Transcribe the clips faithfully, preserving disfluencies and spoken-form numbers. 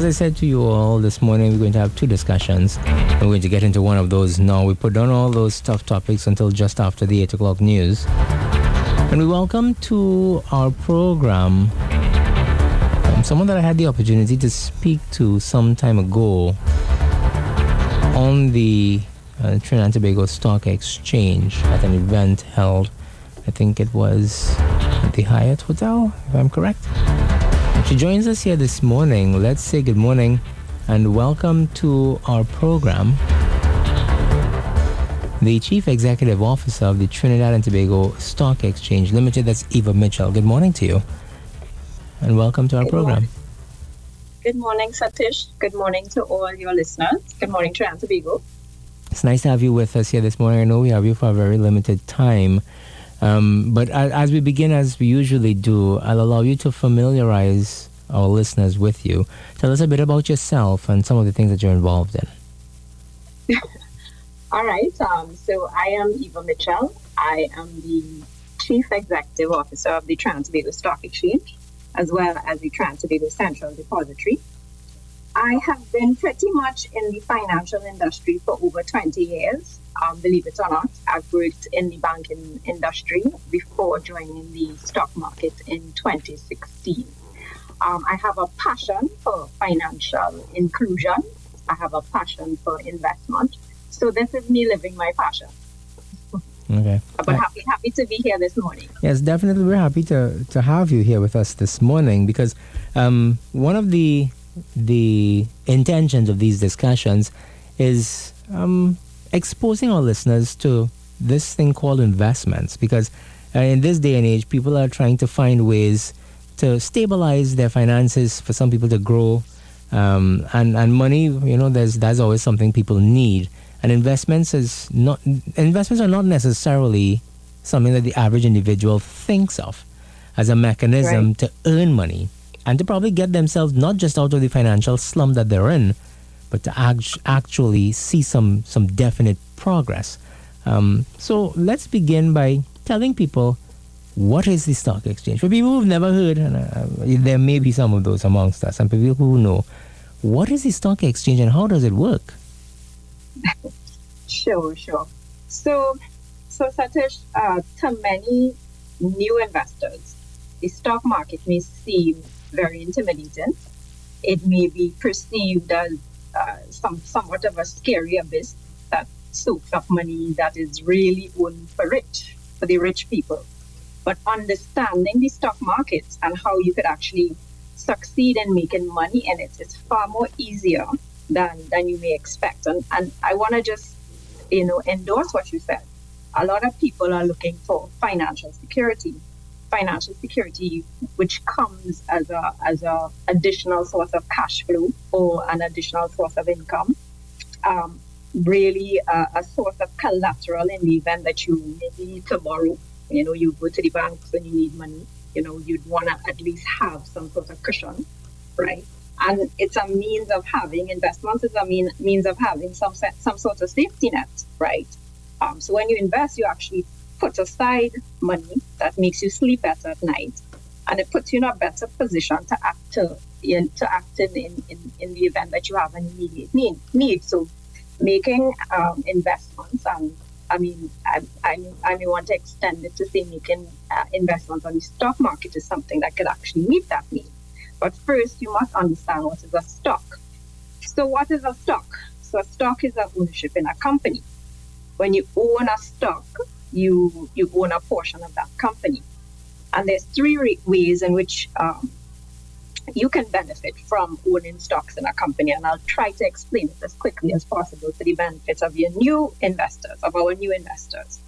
I said to you all this morning, we're going to have two discussions. We're going to get into one of those now. We put down all those tough topics until just after the eight o'clock news. And we welcome to our program um, someone that I had the opportunity to speak to some time ago on the uh, Trinidad and Tobago Stock Exchange at an event held, I think it was at the Hyatt Hotel, if I'm correct. She joins us here this morning. Let's say good morning and welcome to our program the Chief Executive Officer of the Trinidad and Tobago Stock Exchange Limited. That's Eva Mitchell. Good morning to you and welcome to our good program. Morning. Good morning, Satish. Good morning to all your listeners. Good morning, Trinidad and Tobago. It's nice to have you with us here this morning. I know we have you for a very limited time. Um, but as we begin, as we usually do, I'll allow you to familiarize our listeners with you. Tell us a bit about yourself and some of the things that you're involved in. All right. Um, so I am Eva Mitchell. I am the Chief Executive Officer of the Trinidad and Tobago Stock Exchange, as well as the Trinidad and Tobago Central Depository. I have been pretty much in the financial industry for over twenty years. Um, believe it or not, I've worked in the banking industry before joining the stock market in twenty sixteen. Um, I have a passion for financial inclusion. I have a passion for investment. So this is me living my passion. Okay. But happy happy to be here this morning. Yes, definitely. We're happy to, to have you here with us this morning because um, one of the the intentions of these discussions is um, exposing our listeners to this thing called investments, because uh, in this day and age, people are trying to find ways to stabilize their finances, for some people to grow, um, and and money. You know, there's that's always something people need, and investments is not investments are not necessarily something that the average individual thinks of as a mechanism right. to earn money and to probably get themselves not just out of the financial slum that they're in, but to act- actually see some, some definite progress. Um, so let's begin by telling people, what is the stock exchange? For people who've never heard, and uh, there may be some of those amongst us, and people who know, what is the stock exchange and how does it work? Sure, sure. So, so Satish, uh, to many new investors, the stock market may seem very intimidating. It may be perceived as uh, some somewhat of a scary abyss that soaks up money that is really owned for rich, for the rich people. But understanding the stock market and how you could actually succeed in making money in it is far more easier than, than you may expect. And, and I want to just, you know, endorse what you said. A lot of people are looking for financial security. Financial security, which comes as a as a additional source of cash flow or an additional source of income, um, really a, a source of collateral in the event that you maybe tomorrow, you know, you go to the banks and you need money, you know, you'd want to at least have some sort of cushion, right? And it's a means of having investments is a mean, means of having some some sort of safety net, right? Um, so when you invest, you actually put aside money that makes you sleep better at night, and it puts you in a better position to act to, in, to act in, in, in the event that you have an immediate need. need. So making um, investments, and I mean, I, I, I may want to extend it to say making uh, investments on the stock market is something that could actually meet that need. But first, you must understand what is a stock. So what is a stock? So a stock is an ownership in a company. When you own a stock, you you own a portion of that company. And there's three re- ways in which um, you can benefit from owning stocks in a company. And I'll try to explain it as quickly as possible for the benefit of your new investors, of our new investors.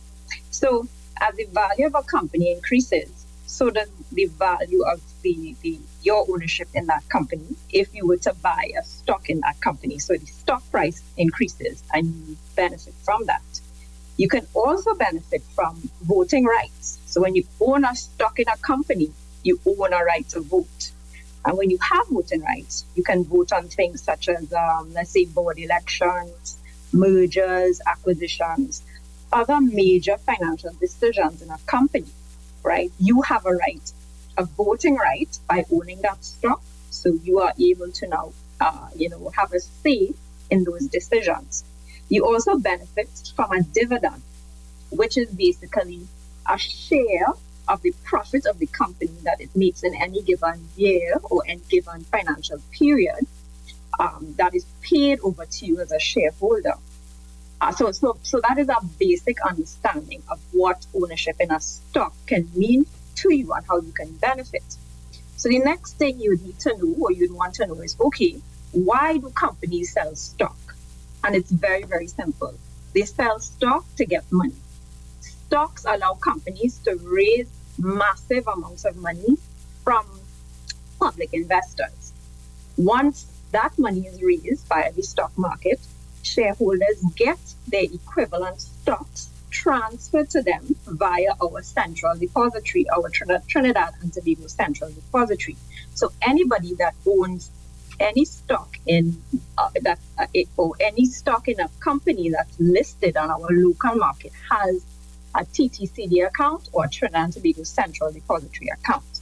So as the value of a company increases, so does the value of the, the your ownership in that company if you were to buy a stock in that company. So the stock price increases and you benefit from that. You can also benefit from voting rights. So when you own a stock in a company, you own a right to vote. And when you have voting rights, you can vote on things such as, um, let's say, board elections, mergers, acquisitions, other major financial decisions in a company, right? You have a right, a voting right by owning that stock. So you are able to now uh, you know, have a say in those decisions. You also benefit from a dividend, which is basically a share of the profit of the company that it makes in any given year or any given financial period um, that is paid over to you as a shareholder. Uh, so, so, so that is a basic understanding of what ownership in a stock can mean to you and how you can benefit. So the next thing you need to know or you'd want to know is, okay, why do companies sell stock? And it's very, very simple. They sell stock to get money. Stocks allow companies to raise massive amounts of money from public investors. Once that money is raised by the stock market, shareholders get their equivalent stocks transferred to them via our central depository, our Trinidad and Tobago Central Depository. So anybody that owns any stock in uh, that uh, it, or any stock in a company that's listed on our local market has a T T C D account or Trinidad and Tobago Central Depository account.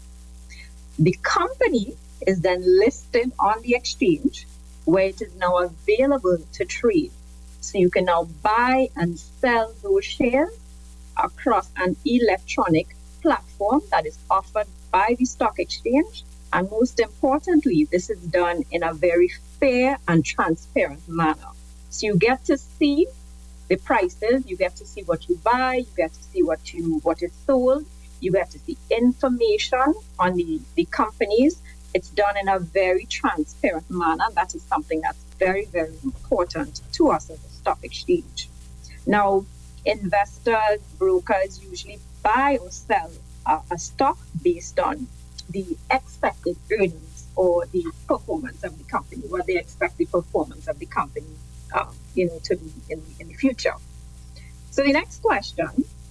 The company is then listed on the exchange, where it is now available to trade. So you can now buy and sell those shares across an electronic platform that is offered by the stock exchange. And most importantly, this is done in a very fair and transparent manner. So you get to see the prices, you get to see what you buy, you get to see what you what is sold, you get to see information on the, the companies. It's done in a very transparent manner. That is something that's very, very important to us as a stock exchange. Now, investors, brokers usually buy or sell uh, a stock based on the expected earnings or the performance of the company, what they expect the performance of the company um, you know, to be in, in the future. So the next question,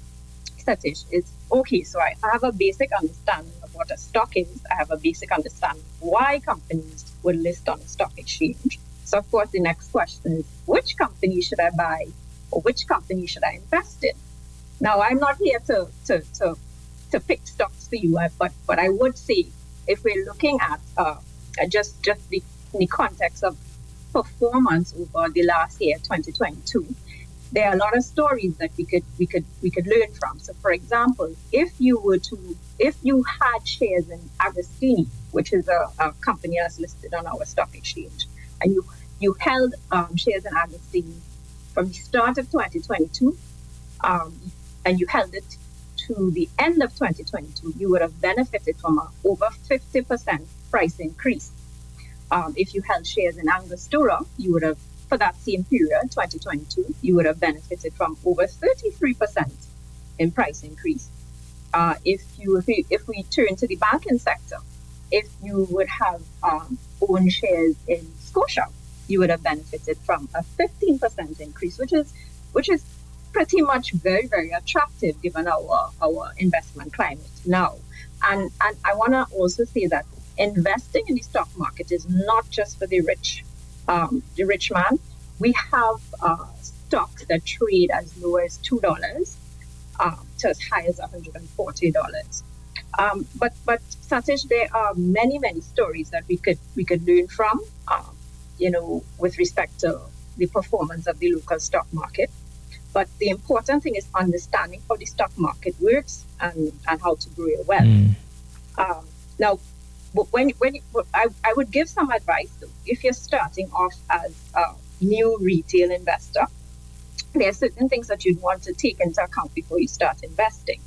Satish, is, okay, so I have a basic understanding of what a stock is. I have a basic understanding of why companies would list on a stock exchange. So, of course, the next question is, which company should I buy or which company should I invest in? Now, I'm not here to to to, to pick stocks for you, but but I would say if we're looking at uh, just, just the, the context of performance over the last year, twenty twenty-two, there are a lot of stories that we could we could we could learn from. So, for example, if you were to if you had shares in Agostini, which is a, a company that's listed on our stock exchange, and you you held um, shares in Agostini from the start of twenty twenty-two, um, and you held it to the end of twenty twenty-two, you would have benefited from a over fifty percent price increase. Um, if you held shares in Angostura, you would have, for that same period, twenty twenty-two, you would have benefited from over thirty-three percent in price increase. Uh, if you if we, if we turn to the banking sector, if you would have um, owned shares in Scotia, you would have benefited from a fifteen percent increase, which is which is pretty much very, very attractive given our our investment climate now. And and I want to also say that investing in the stock market is not just for the rich, um, the rich man. We have uh, stocks that trade as low as two dollars um, to as high as one hundred forty dollars. Um, but but Satish, there are many many stories that we could we could learn from, um, you know, with respect to the performance of the local stock market. But the important thing is understanding how the stock market works and, and how to grow your wealth. Mm. Um, now, when when I, I would give some advice though, if you're starting off as a new retail investor, there are certain things that you'd want to take into account before you start investing.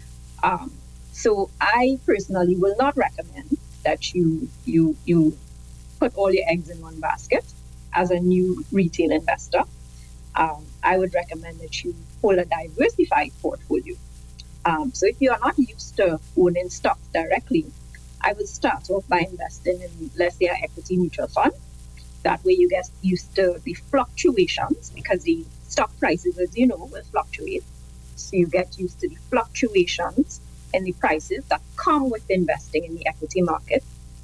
Um, so I personally will not recommend that you you you put all your eggs in one basket as a new retail investor. Um, I would recommend that you hold a diversified portfolio. Um, so if you are not used to owning stocks directly, I would start off by investing in, let's say, an equity mutual fund. That way you get used to the fluctuations, because the stock prices, as you know, will fluctuate. So you get used to the fluctuations in the prices that come with investing in the equity market.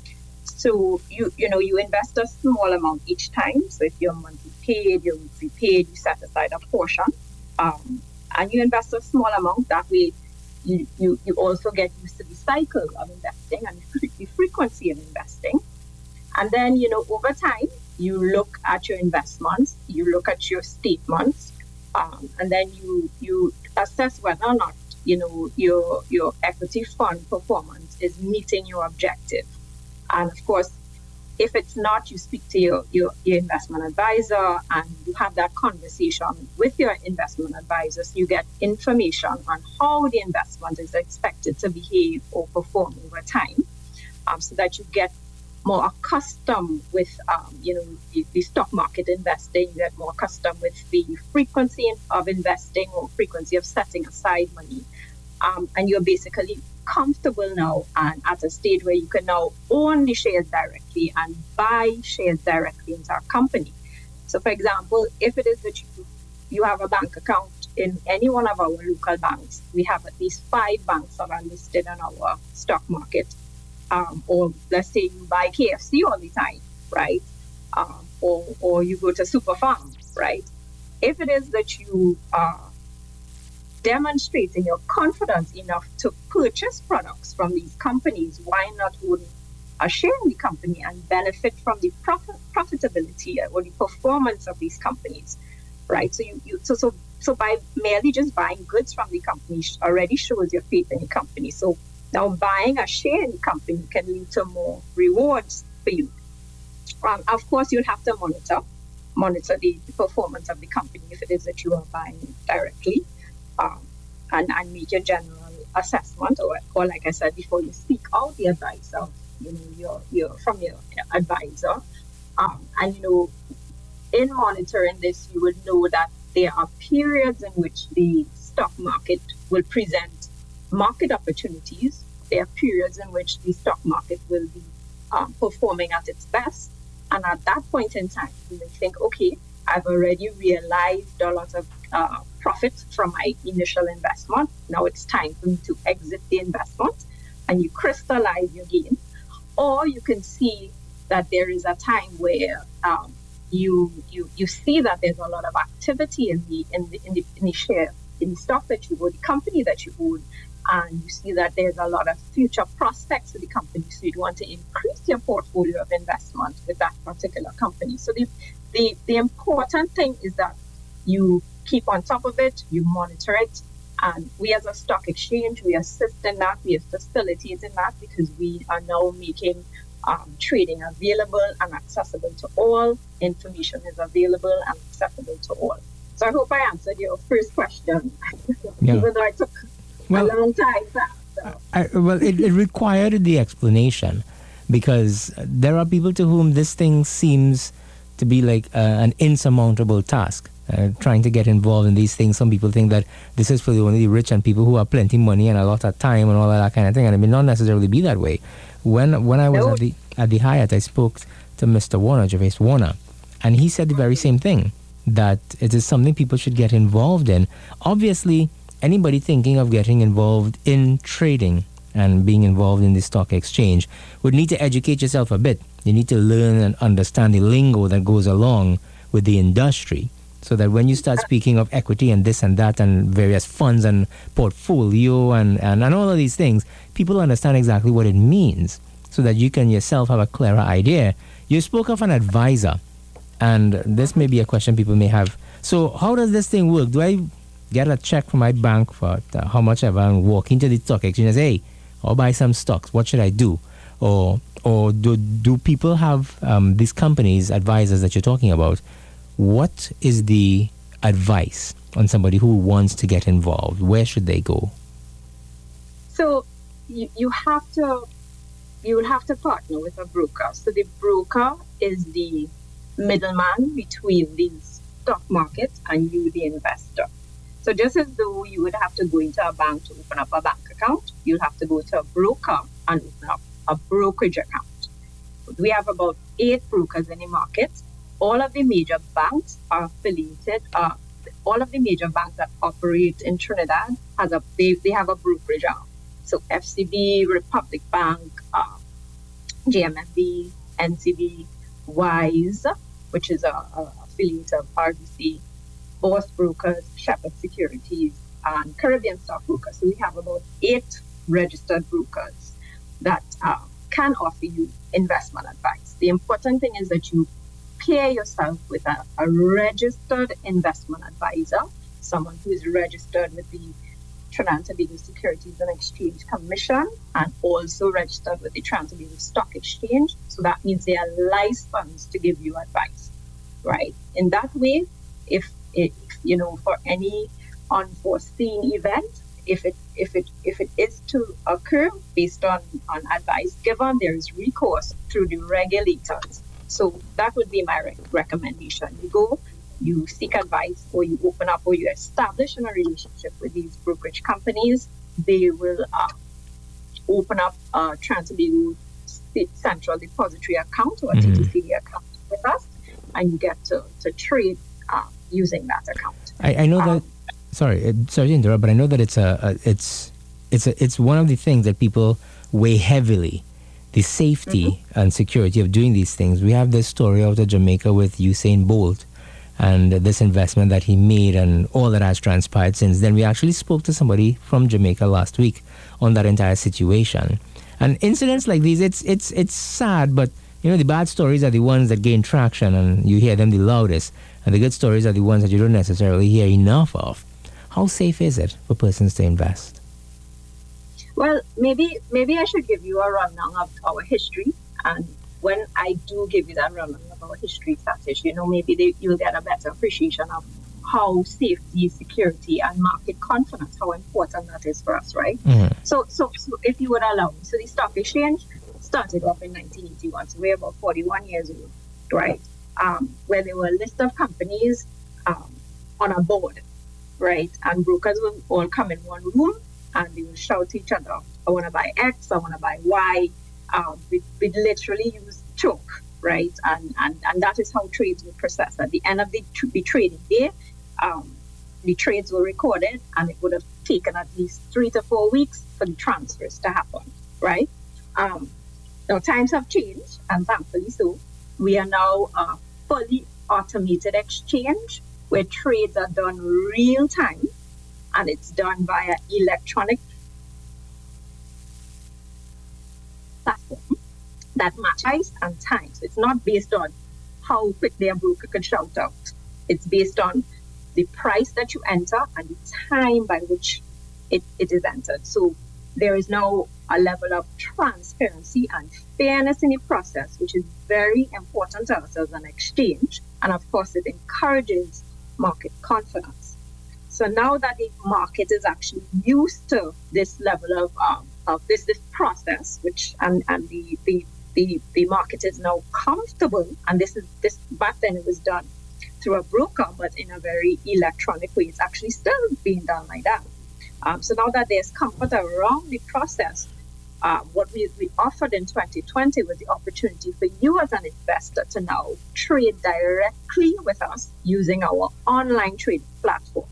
So you you know you invest a small amount each time. So if you're monthly paid, you're weekly paid, you set aside a portion, um, and you invest a small amount. That way, you, you you also get used to the cycle of investing and the frequency of investing. And then, you know, over time, you look at your investments, you look at your statements, um, and then you you assess whether or not, you know, your your equity fund performance is meeting your objective. And of course, if it's not, you speak to your, your, your investment advisor and you have that conversation with your investment advisors. You get information on how the investment is expected to behave or perform over time, um, so that you get more accustomed with, um, you know, the, the stock market investing. You get more accustomed with the frequency of investing or frequency of setting aside money. Um, and you're basically comfortable now and at a stage where you can now own the shares directly and buy shares directly into our company. So, for example, if it is that you, you have a bank account in any one of our local banks, we have at least five banks that are listed on our stock market. Um, or let's say you buy K F C all the time, right? Um, or, or you go to Superfarm, right? If it is that you are demonstrating your confidence enough to purchase products from these companies, why not own a share in the company and benefit from the profit, profitability or the performance of these companies, right? So you, you so so so by merely just buying goods from the company already shows your faith in the company. So now buying a share in the company can lead to more rewards for you. Um, of course, you'll have to monitor monitor the, the performance of the company if it is that you are buying directly. Um, and, and make your general assessment, or, or like I said before, you seek out the advice of, you know, your, your from your advisor. Um, and, you know, in monitoring this, you would know that there are periods in which the stock market will present market opportunities. There are periods in which the stock market will be um, performing at its best. And at that point in time, you may think, okay, I've already realized a lot of uh, profit from my initial investment. Now it's time for me to exit the investment, and you crystallize your gain. Or you can see that there is a time where um, you you you see that there's a lot of activity in the in the in the, in the share in the stock that you own, the company that you own, and you see that there's a lot of future prospects for the company. So you'd want to increase your portfolio of investment with that particular company. So the The, the important thing is that you keep on top of it, you monitor it, and we as a stock exchange, we assist in that, we facilitate in that, because we are now making um, trading available and accessible to all. Information is available and accessible to all. So I hope I answered your first question, yeah. Even though it took well, a long time to answer. I, well, it, it required the explanation, because there are people to whom this thing seems to be like uh, an insurmountable task, uh, trying to get involved in these things. Some people think that this is for the only rich and people who have plenty of money and a lot of time and all of that kind of thing, and it may not necessarily be that way. When when I was no. at the at the Hyatt, I spoke to Mister Warner, Gervais Warner, and he said the very same thing, that it is something people should get involved in. Obviously, anybody thinking of getting involved in trading and being involved in the stock exchange would need to educate yourself a bit. You need to learn and understand the lingo that goes along with the industry, so that when you start speaking of equity and this and that and various funds and portfolio and, and, and all of these things, people understand exactly what it means, so that you can yourself have a clearer idea. You spoke of an advisor, and this may be a question people may have. So how does this thing work? Do I get a check from my bank for uh, how much ever and walk into the stock exchange and say, hey, I'll buy some stocks, what should I do? Or or do do people have um, these companies, advisors that you're talking about? What is the advice on somebody who wants to get involved? Where should they go? So you, you have to you will have to partner with a broker. So the broker is the middleman between the stock market and you, the investor. So just as though you would have to go into a bank to open up a bank account, you'll have to go to a broker and open up a brokerage account. We have about eight brokers in the market. All of the major banks are affiliated. Uh, all of the major banks that operate in Trinidad has a they, they have a brokerage arm. So F C B, Republic Bank, uh, J M F B, N C B, Wise, which is a, a affiliate of R B C, Boss Brokers, Shepherd Securities, and Caribbean Stock Brokers. So we have about eight registered brokers that uh, can offer you investment advice. The important thing is that you pair yourself with a, a registered investment advisor, someone who is registered with the Trinidad and Tobago Securities and Exchange Commission and also registered with the Trinidad and Tobago Stock Exchange. So that means they are licensed to give you advice, right? In that way, if it, you know, for any unforeseen event, if it if it if it is to occur based on, on advice given, there is recourse through the regulators. So that would be my re- recommendation. You go, you seek advice, or you open up, or you establish in a relationship with these brokerage companies. They will uh, open up a Trinidad and Tobago State Central Depository account or a mm-hmm. T T C D account with us, and you get to, to trade uh, using that account. I, I know um, that. Sorry, sorry to interrupt, but I know that it's a, a it's it's a, it's one of the things that people weigh heavily. The safety mm-hmm. and security of doing these things. We have this story out of Jamaica with Usain Bolt and this investment that he made and all that has transpired since then. We actually spoke to somebody from Jamaica last week on that entire situation. And incidents like these, it's it's it's sad, but you know, the bad stories are the ones that gain traction and you hear them the loudest. And the good stories are the ones that you don't necessarily hear enough of. How safe is it for persons to invest? Well, maybe maybe I should give you a rundown of our history. And when I do give you that rundown of our history, Satish, you know, maybe they, you'll get a better appreciation of how safety, security, and market confidence, how important that is for us, right? Mm-hmm. So, so, so if you would allow me, so the stock exchange started off in nineteen eighty-one, so we're about forty-one years old, right? Um, where there were a list of companies um, on a board, right? And brokers will all come in one room and they will shout to each other, I want to buy X, I want to buy Y. Um, we, we literally use choke, right? And, and and that is how trades were processed. At the end of the, the trading day, um, the trades were recorded, and it would have taken at least three to four weeks for the transfers to happen, right? Um, now, times have changed, and thankfully so. We are now a fully automated exchange where trades are done real time, and it's done via electronic platform that matches and time. So it's not based on how quickly a broker could shout out. It's based on the price that you enter and the time by which it, it is entered. So there is now a level of transparency and fairness in the process, which is very important to us as an exchange. And of course, it encourages market confidence. So now that the market is actually used to this level of um, of this this process, which and and the the the, the market is now comfortable, and this is this back then it was done through a broker, but in a very electronic way. It's actually still being done like that. Um, so now that there's comfort around the process, uh, what we, we offered in twenty twenty was the opportunity for you as an investor to now trade directly with us using our online trading platform.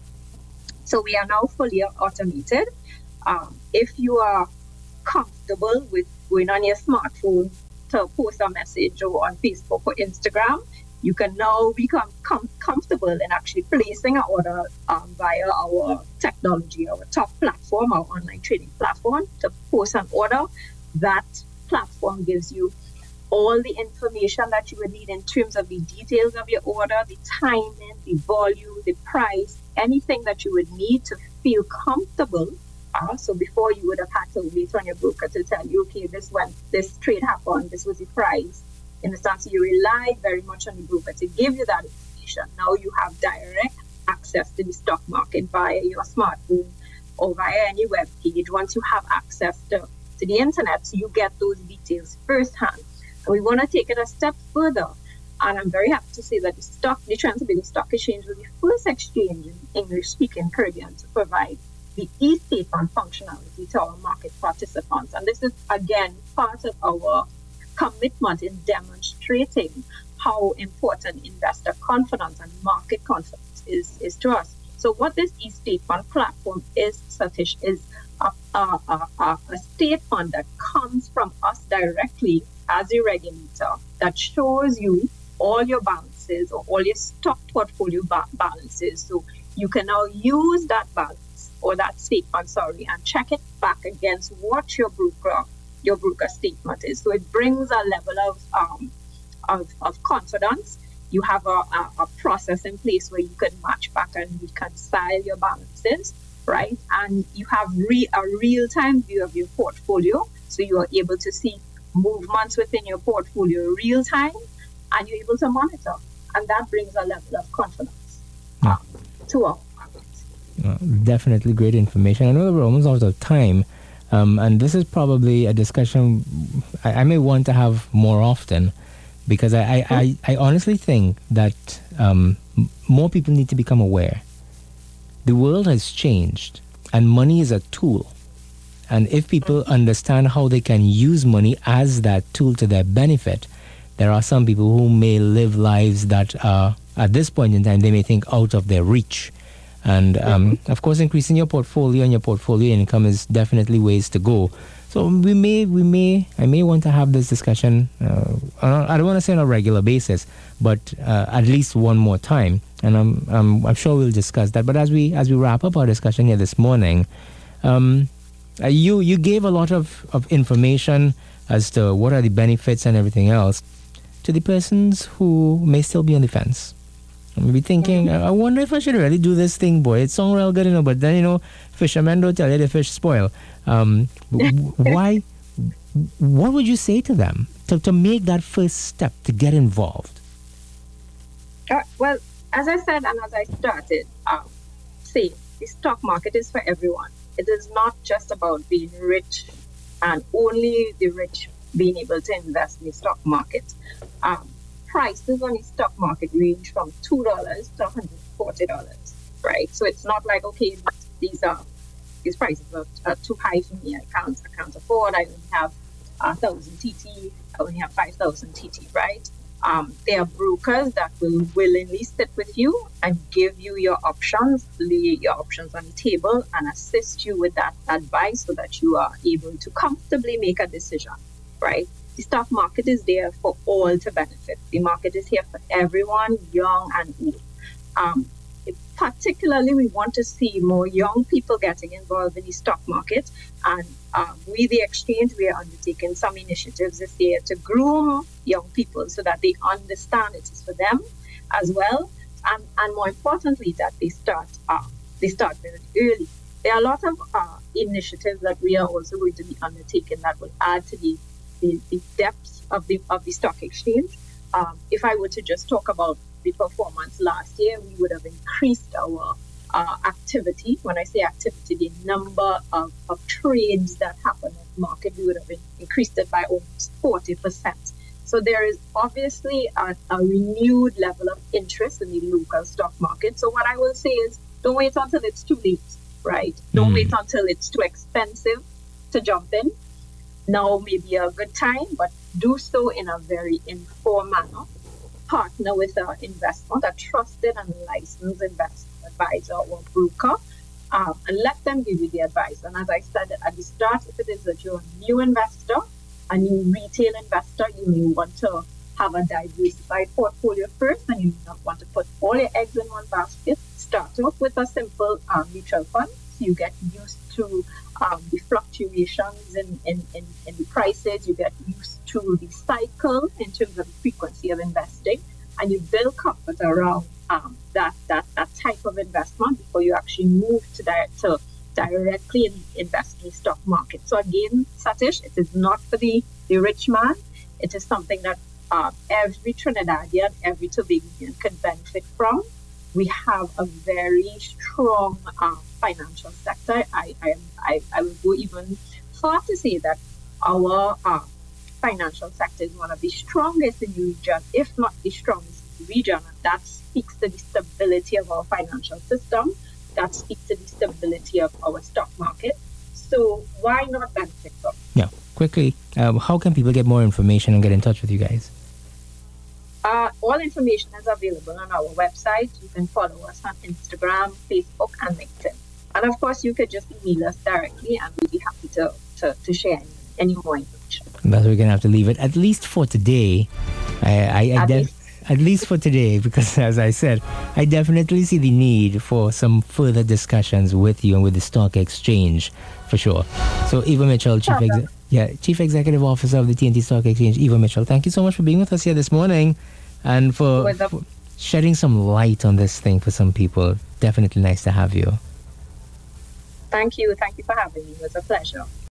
So we are now fully automated. Um, if you are comfortable with going on your smartphone to post a message or on Facebook or Instagram, you can now become com- comfortable in actually placing an order um, via our technology, our top platform, our online trading platform. To post an order, that platform gives you all the information that you would need in terms of the details of your order, the timing, the volume, the price, anything that you would need to feel comfortable. Uh, so before you would have had to wait on your broker to tell you, okay, this went, this trade happened, this was the price. In the sense, you relied very much on the broker to give you that information. Now you have direct access to the stock market via your smartphone or via any web page. Once you have access to, to the internet, so you get those details firsthand. And we want to take it a step further. And I'm very happy to say that the stock, the Trinidad and Tobago Stock Exchange was the first exchange in English-speaking Caribbean to provide the e-statement functionality to our market participants. And this is, again, part of our commitment in demonstrating how important investor confidence and market confidence is, is to us. So what this e-statement platform is, Satish, is a, a, a, a statement that comes from us directly as a regulator that shows you all your balances or all your stock portfolio ba- balances. So you can now use that balance or that statement, sorry, and check it back against what your broker your broker statement is. So it brings a level of um, of, of confidence. You have a, a, a process in place where you can match back and reconcile your balances, right? And you have re, a real-time view of your portfolio. So you are able to see movements within your portfolio real time, and you're able to monitor. And that brings a level of confidence yeah. um, to our markets. Uh, definitely great information. I know we're almost out of time. Um, and this is probably a discussion I, I may want to have more often, because I, I, I, I honestly think that um, more people need to become aware. The world has changed, and money is a tool. And if people understand how they can use money as that tool to their benefit, there are some people who may live lives that are, at this point in time, they may think out of their reach. And, um, mm-hmm. of course, increasing your portfolio and your portfolio income is definitely ways to go. So we may, we may, I may want to have this discussion, uh, I don't want to say on a regular basis, but uh, at least one more time. And I'm, I'm, I'm sure we'll discuss that. But as we, as we wrap up our discussion here this morning, um, uh, you, you gave a lot of, of information as to what are the benefits and everything else to the persons who may still be on the fence. Maybe thinking, I wonder if I should really do this thing, boy. It sounds real good, you know, but then, you know, fishermen don't tell you the fish spoil. Um, why, what would you say to them to, to make that first step, to get involved? Uh, well, as I said, and as I started um, saying, the stock market is for everyone. It is not just about being rich and only the rich being able to invest in the stock market. Um, prices on the stock market range from two dollars to one hundred forty dollars, right? So it's not like, okay, these are these prices are, are too high for me. I can't, I can't afford. I only have one thousand T T. I only have five thousand T T, right? Um, there are brokers that will willingly sit with you and give you your options, lay your options on the table, and assist you with that advice so that you are able to comfortably make a decision, right? The stock market is there for all to benefit. The market is here for everyone, young and old. Um, particularly, we want to see more young people getting involved in the stock market. And uh, we, the exchange, we are undertaking some initiatives this year to groom young people so that they understand it is for them as well. And, and more importantly, that they start uh, they start very early. There are a lot of uh, initiatives that we are also going to be undertaking that will add to the The, the depth of the of the stock exchange. Um, if I were to just talk about the performance last year, we would have increased our uh, activity. When I say activity, the number of, of trades that happen in the market, we would have in, increased it by almost forty percent. So there is obviously a, a renewed level of interest in the local stock market. So what I will say is, don't wait until it's too late, right? Don't mm. wait until it's too expensive to jump in. Now may be a good time, but do so in a very informed manner. Partner with an investment, a trusted and licensed investment advisor or broker, um, and let them give you the advice. And as I said at the start, if it is that you're a new investor, a new retail investor, you may want to have a diversified portfolio first, and you may not want to put all your eggs in one basket. Start off with a simple um, mutual fund. So you get used to um, the fluctuations in, in, in, in the prices, you get used to the cycle in terms of the frequency of investing, and you build comfort around um, that, that that type of investment before you actually move to, di- to directly in, invest in the stock market. So again, Satish, it is not for the, the rich man. It is something that uh, every Trinidadian, every Tobagoan can benefit from. We have a very strong uh, financial sector. I, I I I will go even far to say that our uh, financial sector is one of the strongest in the region, if not the strongest in the region. And that speaks to the stability of our financial system. That speaks to the stability of our stock market. So why not benefit from it? Yeah, quickly, um, how can people get more information and get in touch with you guys? Uh, all information is available on our website. You can follow us on Instagram, Facebook, and LinkedIn. And of course, you could just email us directly, and we'd be happy to, to, to share any, any more information. That's where we're going to have to leave it, at least for today. I, I, I at, def- least. at least for today, because as I said, I definitely see the need for some further discussions with you and with the stock exchange, for sure. So Eva Mitchell, Chief, Ex- Yeah, Chief Executive Officer of the T N T Stock Exchange, Eva Mitchell. Thank you so much for being with us here this morning and for, for shedding some light on this thing for some people. Definitely nice to have you. Thank you. Thank you for having me. It was a pleasure.